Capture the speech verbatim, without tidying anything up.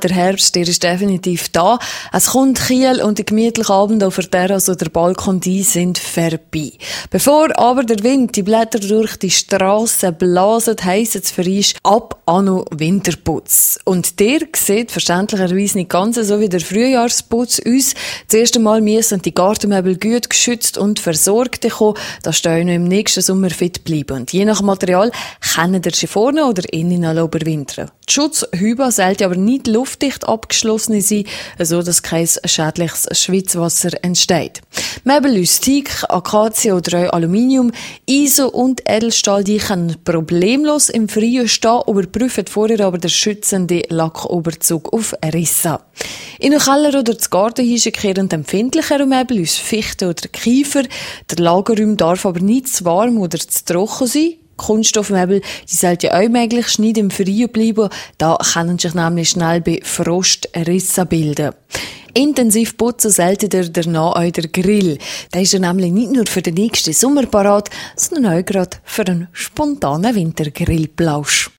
Der Herbst, der ist definitiv da. Es kommt Kiel und die gemütlichen Abende auf der Terrasse oder Balkon, die sind vorbei. Bevor aber der Wind die Blätter durch die Strassen blasen, heisst es für uns ab anno Winterputz. Und der sieht verständlicherweise nicht ganz so wie der Frühjahrsputz uns. Das erste Mal müssen die Gartenmöbel gut geschützt und versorgt kommen, dass die noch im nächsten Sommer fit bleiben. Und je nach Material können ihr sie vorne oder innen überwintern. Die Schutzhübe sollte aber nicht luftdicht abgeschlossen sein, so dass kein schädliches Schwitzwasser entsteht. Möbel aus Teak, Akazie oder Aluminium, I S O und Edelstahl, die können problemlos im Freien stehen, überprüfen vorher aber den schützenden Lacküberzug auf Risse. In den Keller oder das Gartenhäuschen kehren empfindlichere Möbel aus Fichte oder Kiefer. Der Lagerraum darf aber nicht zu warm oder zu trocken sein. Kunststoffmöbel, die sollten ja auch möglichst nicht im Freien bleiben, da können sich nämlich schnell bei Frost Risse bilden. Intensiv putzen sollte ihr danach auch der Grill. Der ist ja nämlich nicht nur für den nächsten Sommer parat, sondern auch gerade für einen spontanen Wintergrillplausch.